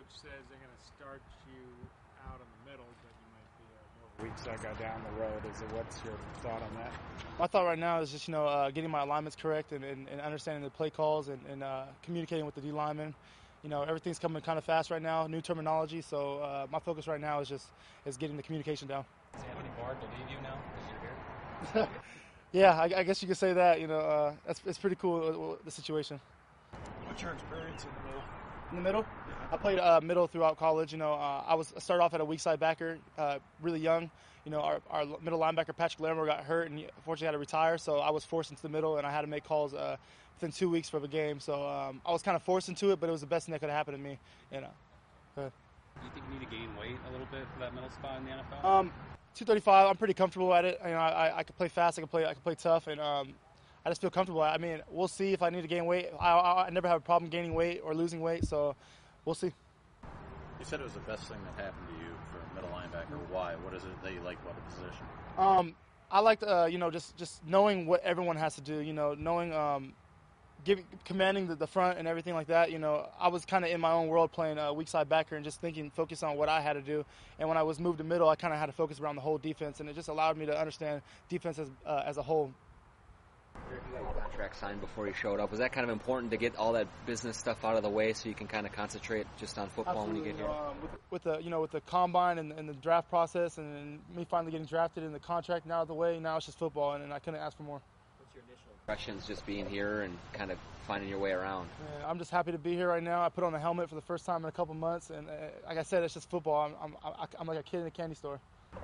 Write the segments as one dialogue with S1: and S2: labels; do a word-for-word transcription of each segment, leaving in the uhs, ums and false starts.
S1: coach says they're going to start you out in the middle, but you might be uh, more weak side guy down the road. Is it, what's your thought on that?
S2: My thought right now is just, you know, uh, getting my alignments correct and, and, and understanding the play calls and, and uh, communicating with the D linemen. You know, everything's coming kind of fast right now, new terminology. So uh, my focus right now is just is getting the communication down.
S3: Does Anthony Barr believe you now because you're here?
S2: Yeah, I, I guess you could say that. You know, uh, that's it's pretty cool, uh, the situation.
S1: What's your experience in the middle?
S2: In the middle, I played uh, middle throughout college. You know, uh, I was I started off at a weak side backer, uh, really young. You know, our, our middle linebacker Patrick Lerner got hurt and he unfortunately had to retire, so I was forced into the middle and I had to make calls uh, within two weeks for the game. So um, I was kind of forced into it, but it was the best thing that could have happened to me. You know.
S3: Do you think you need to gain weight a little bit for that middle spot in the N F L?
S2: Um, two thirty-five. I'm pretty comfortable at it. You know, I I can play fast. I can play I can play tough, and um, I just feel comfortable. I mean, we'll see if I need to gain weight. I, I, I never have a problem gaining weight or losing weight, so we'll see.
S4: You said it was the best thing that happened to you for a middle linebacker. Why? What is it that you like about the position?
S2: Um, I like, uh, you know, just, just knowing what everyone has to do. You know, knowing, um, giving, commanding the, the front and everything like that. You know, I was kind of in my own world playing a weak side backer and just thinking, focus on what I had to do. And when I was moved to middle, I kind of had to focus around the whole defense, and it just allowed me to understand defense as uh, as a whole.
S5: You got your contract signed before you showed up. Was that kind of important to get all that business stuff out of the way so you can kind of concentrate just on football
S2: Absolutely.
S5: when you get here?
S2: Um, with, with the you know with the combine and, and the draft process and, and me finally getting drafted and the contract now out of the way, now it's just football, and, and I couldn't ask for more.
S5: What's your initial impressions just being here and kind of finding your way around?
S2: Man, I'm just happy to be here right now. I put on a helmet for the first time in a couple months, and uh, like I said, it's just football. I'm, I'm I'm like a kid in a candy store.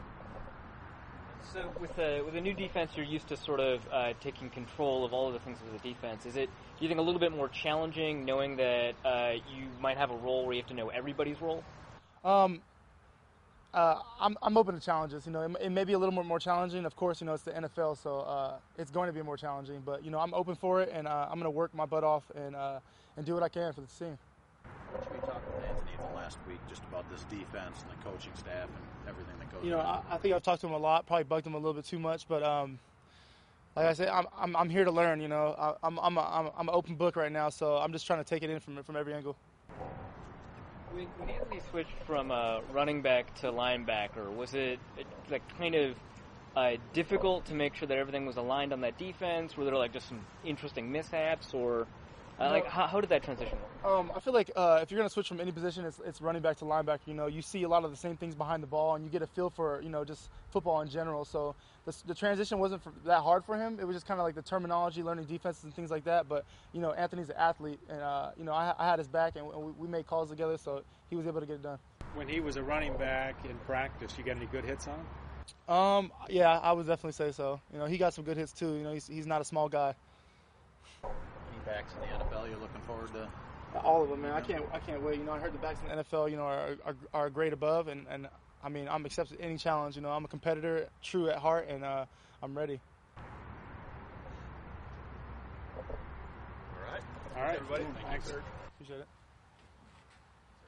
S6: So with a, with a new defense, you're used to sort of uh, taking control of all of the things with the defense. Is it, do you think, a little bit more challenging knowing that uh, you might have a role where you have to know everybody's role?
S2: Um, uh, I'm I'm open to challenges. You know, it, it may be a little more more challenging. Of course, you know, it's the N F L, so uh, it's going to be more challenging. But you know, I'm open for it, and uh, I'm going to work my butt off and uh, and do what I can for the team.
S4: What should we talk with Anthony the last week just about this defense and the coaching staff and everything that goes
S2: You know,
S4: on?
S2: I, I think I've talked to him a lot, probably bugged him a little bit too much, but um, like I said, I'm I'm, I'm here to learn. You know, I, I'm I'm a, I'm I'm an open book right now, so I'm just trying to take it in from from every angle.
S6: When, when Anthony switched from uh, running back to linebacker, was it like kind of uh, difficult to make sure that everything was aligned on that defense? Were there like just some interesting mishaps, or uh, like how, how did that transition work?
S2: Um, I feel like uh, if you're going to switch from any position, it's, it's running back to linebacker. You know, you see a lot of the same things behind the ball, and you get a feel for, you know, just football in general. So the, the transition wasn't for, that hard for him. It was just kind of like the terminology, learning defenses and things like that. But, you know, Anthony's an athlete, and, uh, you know, I, I had his back, and we, we made calls together, so he was able to get it done.
S1: When he was a running back in practice, you got any good hits on him?
S2: Um, yeah, I would definitely say so. You know, he got some good hits, too. You know, he's, he's not a small guy.
S4: Backs in the N F L you're looking forward to?
S2: All of them, man. I can't I can't wait. You know, I heard the backs in the N F L, you know, are are, are a grade above, and, and I mean, I'm accepting any challenge. You know, I'm a competitor, true at heart, and uh, I'm ready.
S4: All right.
S1: All right,
S4: everybody.
S1: Thanks.
S2: Appreciate it.